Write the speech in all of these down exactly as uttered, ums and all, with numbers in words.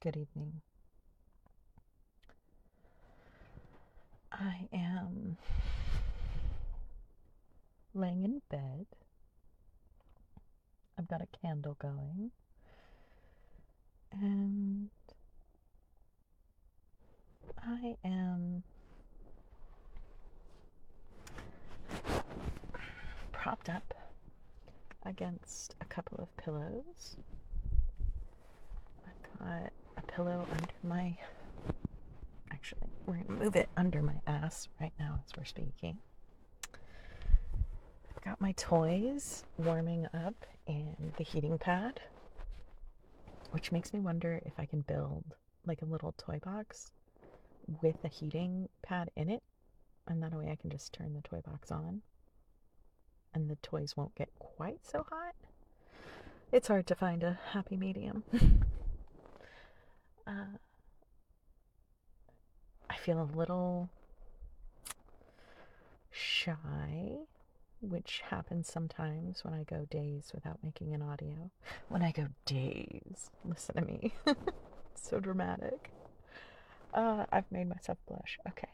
Good evening. I am laying in bed. I've got a candle going. And I am propped up against a couple of pillows. I've got a pillow under my. Actually, we're going to move it under my ass right now as we're speaking. I've got my toys warming up in the heating pad, which makes me wonder if I can build like a little toy box with a heating pad in it, and that way I can just turn the toy box on and the toys won't get quite so hot. It's hard to find a happy medium. uh, I feel a little shy, which happens sometimes when I go days without making an audio. When I go days, listen to me. So dramatic. Uh, I've made myself blush. Okay.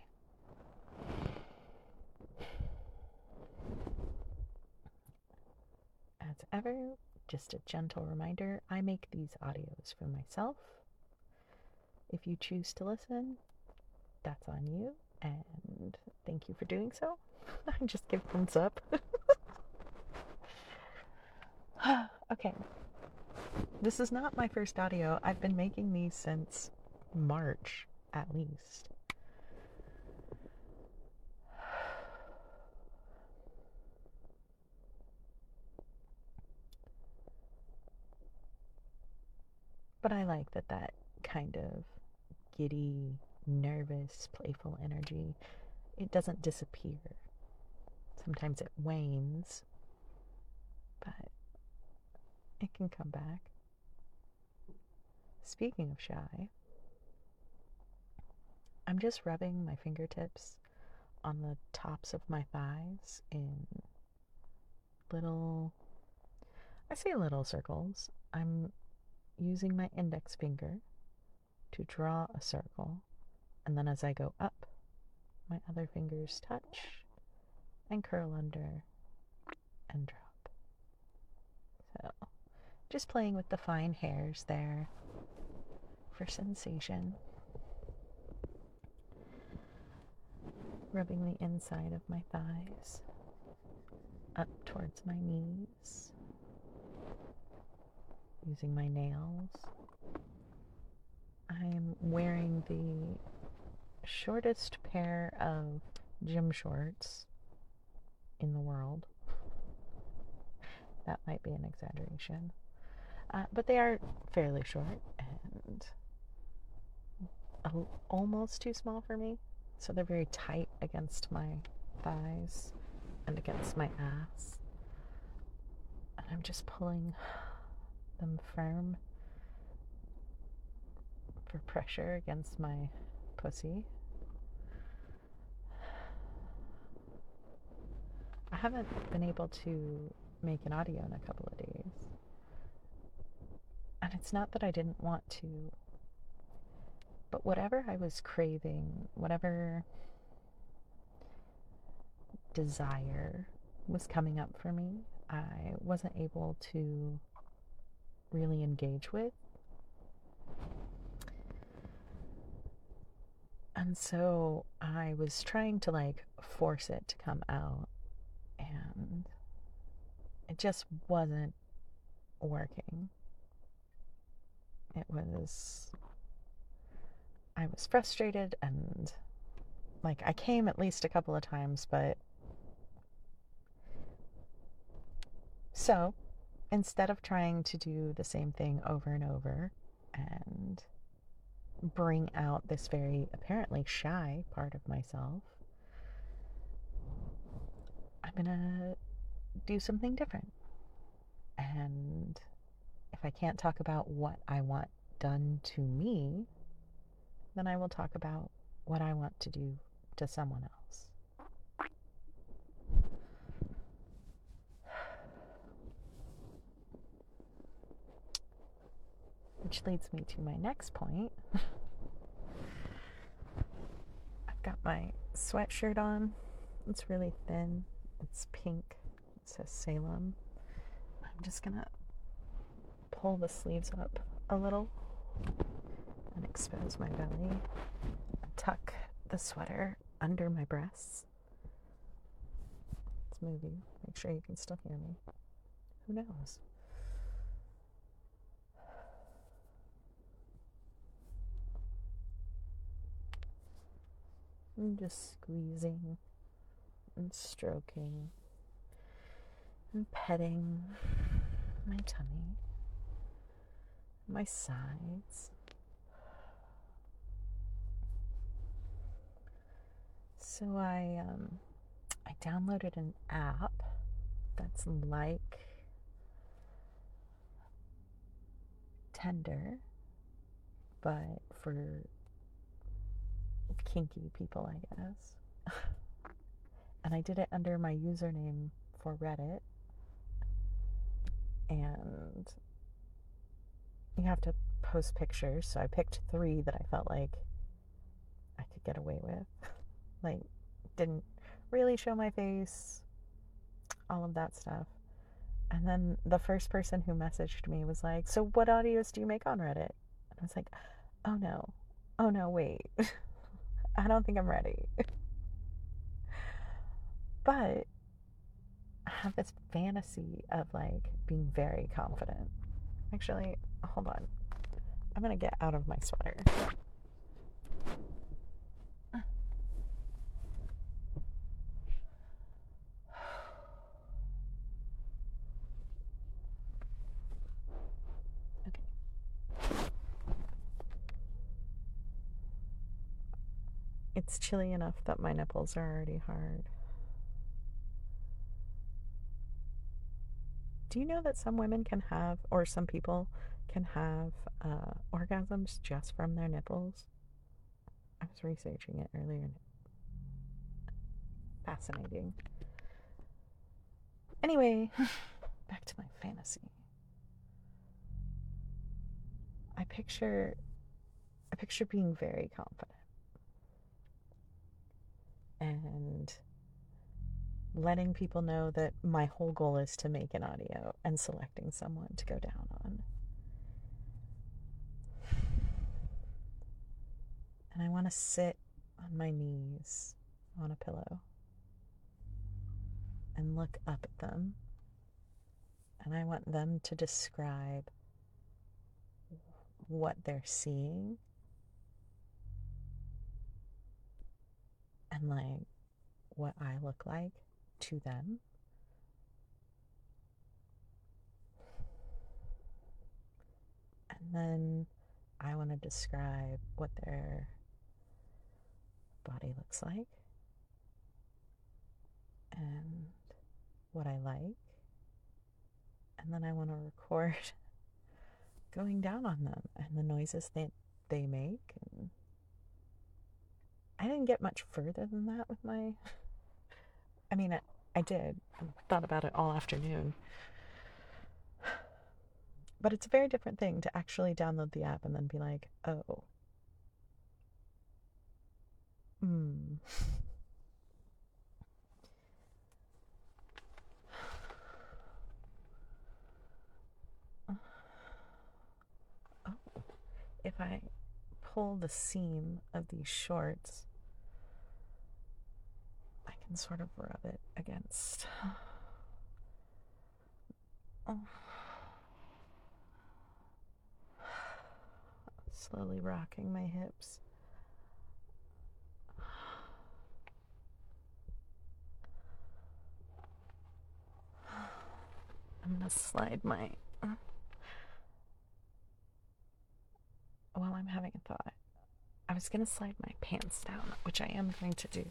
As ever, just a gentle reminder, I make these audios for myself. If you choose to listen, that's on you, and thank you for doing so. I just give thumbs up. Okay. This is not my first audio. I've been making these since March, at least. But I like that that kind of giddy, nervous, playful energy, it doesn't disappear. Sometimes it wanes, but it can come back. Speaking of shy, I'm just rubbing my fingertips on the tops of my thighs in little, I say little circles. I'm using my index finger to draw a circle, and then as I go up, my other fingers touch and curl under and drop. So, just playing with the fine hairs there for sensation. Rubbing the inside of my thighs up towards my knees. Using my nails. I am wearing the shortest pair of gym shorts in the world. That might be an exaggeration. Uh, but they are fairly short and almost too small for me. So they're very tight against my thighs and against my ass. And I'm just pulling them firm for pressure against my pussy. I haven't been able to make an audio in a couple of days. And it's not that I didn't want to, but whatever I was craving, whatever desire was coming up for me, I wasn't able to really engage with. And so I was trying to like force it to come out, and it just wasn't working. It was, I was frustrated, and like I came at least a couple of times, but so instead of trying to do the same thing over and over and bring out this very apparently shy part of myself, I'm gonna do something different. And if I can't talk about what I want done to me, then I will talk about what I want to do to someone else. Which leads me to my next point. I've got my sweatshirt on. It's really thin. It's pink. It says Salem. I'm just gonna pull the sleeves up a little and expose my belly and tuck the sweater under my breasts. Let's move you. Make sure you can still hear me. Who knows? I'm just squeezing and stroking and petting my tummy, my sides. So I um, I downloaded an app that's like Tinder, but for kinky people, I guess. And I did it under my username for Reddit. And you have to post pictures, so I picked three that I felt like I could get away with. Like, didn't really show my face, all of that stuff. And then the first person who messaged me was like, so what audios do you make on Reddit? And I was like, oh no, oh no, wait. I don't think I'm ready. But I have this fantasy of like being very confident. Actually, hold on. I'm gonna get out of my sweater. It's chilly enough that my nipples are already hard. Do you know that some women can have, or some people can have uh, orgasms just from their nipples? I was researching it earlier. Fascinating. Anyway, back to my fantasy. I picture, I picture being very confident. And letting people know that my whole goal is to make an audio and selecting someone to go down on. And I want to sit on my knees on a pillow and look up at them. And I want them to describe what they're seeing and like what I look like to them. And then I want to describe what their body looks like and what I like. And then I want to record going down on them and the noises that they make. And I didn't get much further than that with my... I mean, I, I did. I thought about it all afternoon. But it's a very different thing to actually download the app and then be like, oh. Hmm. Oh. If I pull the seam of these shorts, I can sort of rub it against. Oh. Slowly rocking my hips. I'm gonna slide my... While I'm having a thought, I was gonna slide my pants down, which I am going to do.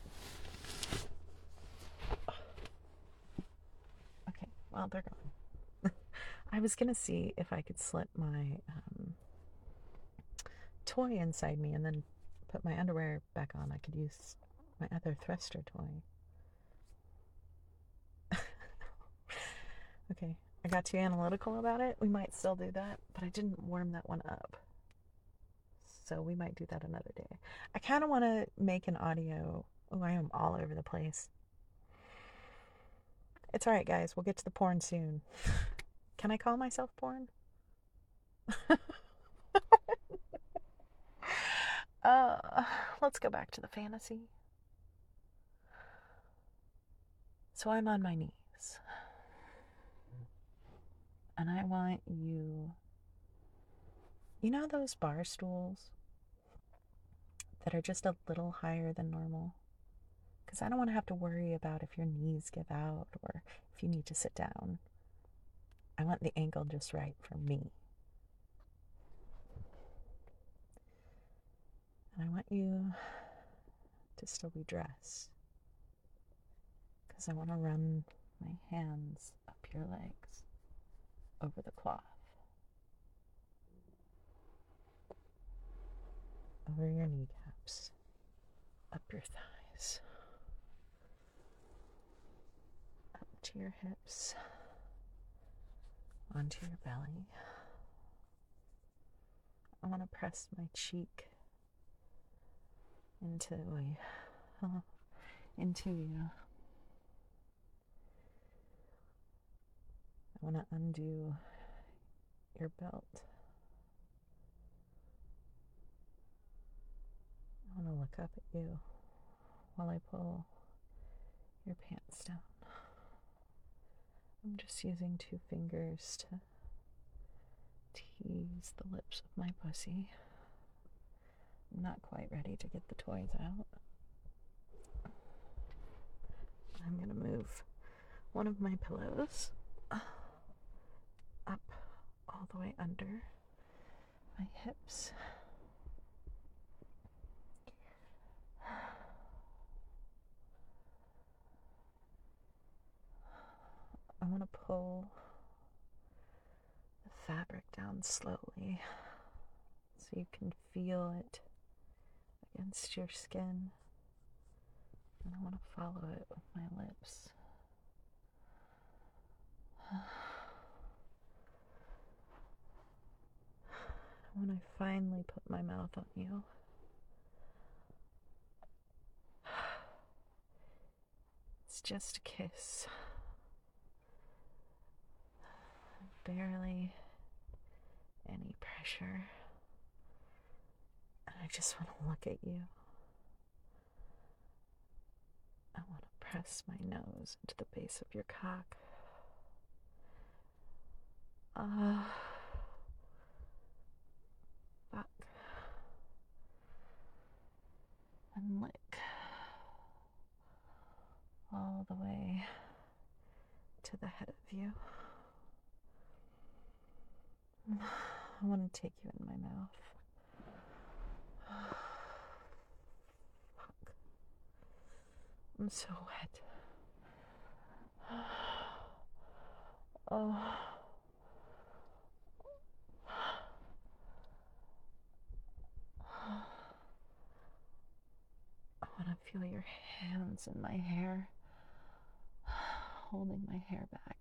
Okay, well, they're gone. I was gonna see if I could slip my um, toy inside me and then put my underwear back on. I could use my other thruster toy. Okay, I got too analytical about it. We might still do that, but I didn't warm that one up. So we might do that another day. I kind of want to make an audio. Oh, I am all over the place. It's alright, guys. We'll get to the porn soon. Can I call myself porn? uh, let's go back to the fantasy. So I'm on my knees. And I want you... You know those bar stools that are just a little higher than normal? Because I don't want to have to worry about if your knees give out or if you need to sit down. I want the angle just right for me. And I want you to still be dressed. Because I want to run my hands up your legs, over the cloth, over your kneecaps, up your thighs, up to your hips, onto your belly. I want to press my cheek into, uh, into you. I want to undo your belt. I want to look up at you while I pull your pants down. I'm just using two fingers to tease the lips of my pussy. I'm not quite ready to get the toys out. I'm going to move one of my pillows up all the way under my hips. I want to pull the fabric down slowly so you can feel it against your skin. And I want to follow it with my lips. When I finally put my mouth on you, it's just a kiss. Barely any pressure. And I just want to look at you. I want to press my nose into the base of your cock. Ah. Uh, fuck. And lick all the way to the head of you. I want to take you in my mouth. Fuck. I'm so wet. Oh. I want to feel your hands in my hair, holding my hair back.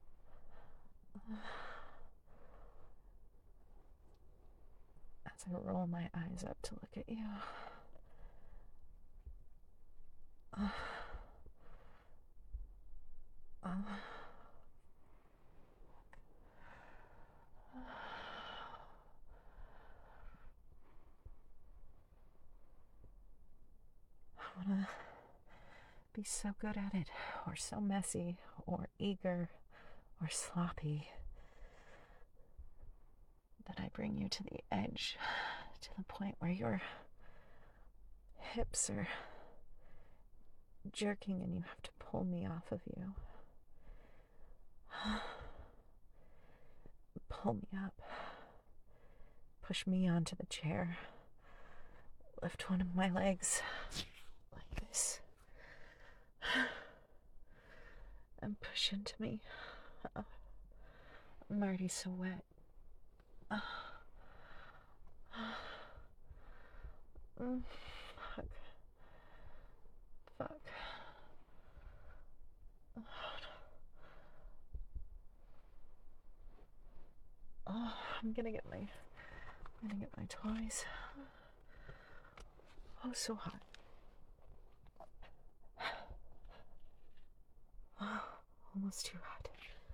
As I roll my eyes up to look at you. Uh, uh, I want to be so good at it, or so messy, or eager, or sloppy, that I bring you to the edge, to the point where your hips are jerking and you have to pull me off of you. Pull me up. Push me onto the chair. Lift one of my legs like this. And push into me. Oh, I'm already so wet. Oh. Mm, fuck. Fuck. Oh. I'm gonna get my I'm gonna get my toys. Oh, so hot. Oh, almost too hot.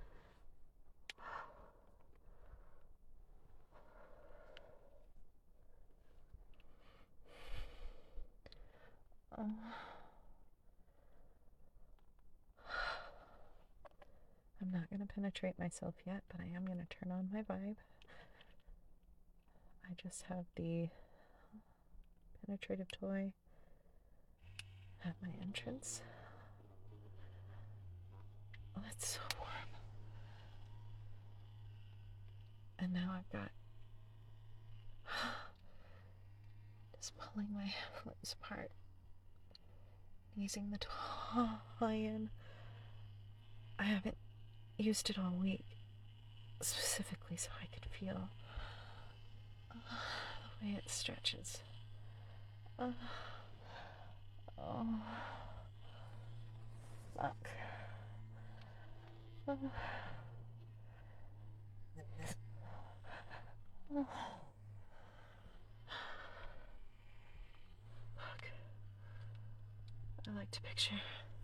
Oh. I'm not going to penetrate myself yet, but I am going to turn on my vibe. I just have the penetrative toy at my entrance. Oh, it's so warm. And now I've got just pulling my lips apart, using the toy in. I haven't used it all week, specifically so I could feel uh, the way it stretches. Uh, oh, fuck. Uh, oh. Fuck. I like to picture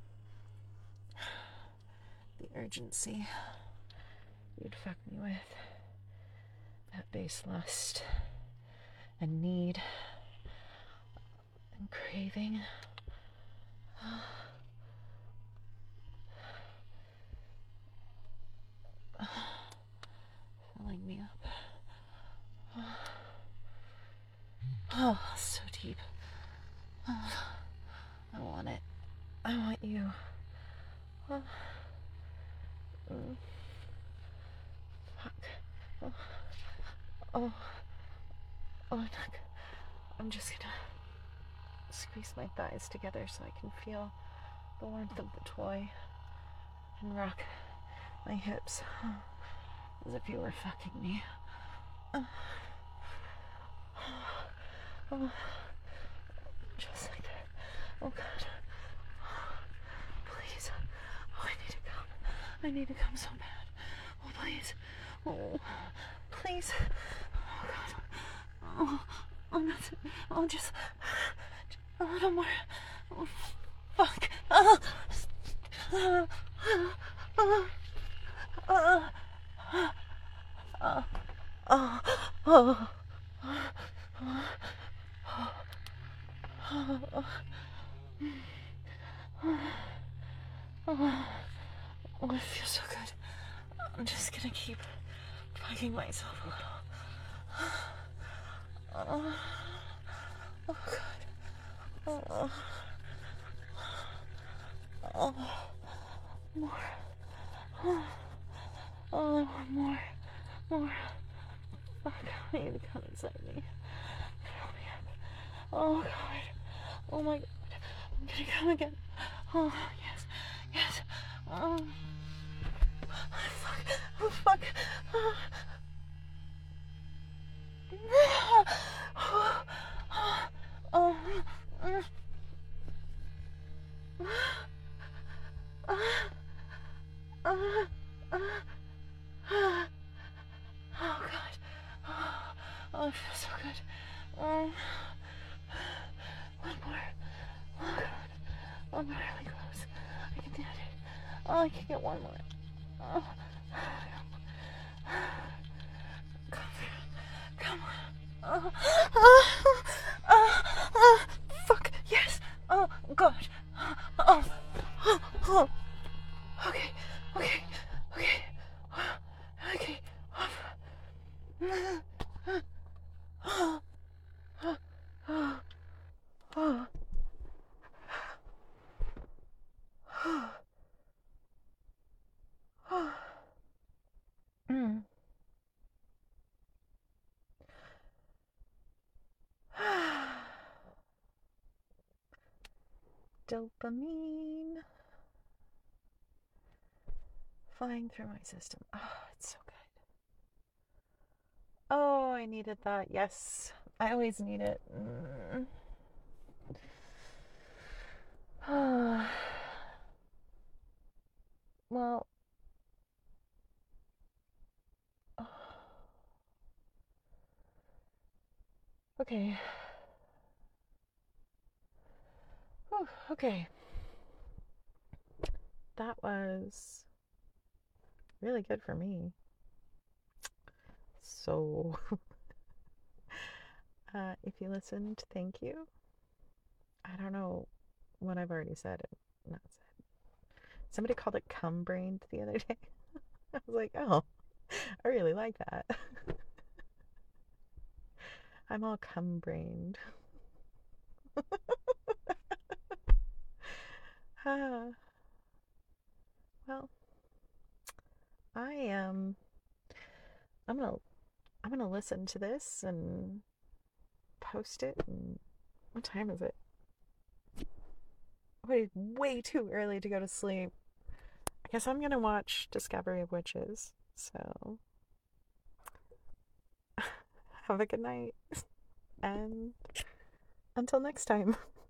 the urgency you'd fuck me with, that base lust and need and craving. Filling me up. Oh, so deep. Oh, I want it. I want you. Oh. Mm. Fuck. Oh. Oh. Oh, I'm just gonna squeeze my thighs together so I can feel the warmth of the toy and rock my hips as if you were fucking me. Oh. Oh. Just like that. Oh god. Please. Oh, I need to come. I need to come so bad. Oh, please. Oh, please. Oh god. Oh, oh that's it. Oh, just a little more. Oh, fuck. Oh. Oh. Oh. Oh. Oh. Oh. Oh. Oh, oh, oh, oh, it feels so good. I'm just gonna keep fucking myself a little. Oh, oh god. Oh, oh, more. Oh, oh, I want more. More. Fuck, I need to come inside me. Fill me up. Oh god. Oh my god. I'm gonna come again. Oh, yes. Yes. Oh, fuck. Oh, fuck. Oh. Oh. Oh. Oh. Oh god. Oh, it feels so good. Oh. One more. Oh god. Oh, I'm really close. I can do it. Oh, I can get one more. Oh. Come on. Come on. Oh. Oh. Oh. Oh. Fuck. Yes. Oh, God. Oh. Oh. Oh. Okay. Okay. Okay. Okay. Oh. Oh. Oh. Oh. Mm. Dopamine flying through my system. Oh, it's so good. Oh, I needed that. Yes, I always need it. Mm. Well, Okay. Whew, okay. That was really good for me. So, uh, if you listened, thank you. I don't know what I've already said and not said. Somebody called it cum brained the other day. I was like, oh, I really like that. I'm all cum brained. Ah, well, I am. Um, I'm gonna. I'm gonna listen to this and post it. And what time is it? Wait, way too early to go to sleep. I guess I'm gonna watch Discovery of Witches. So, have a good night. And until next time.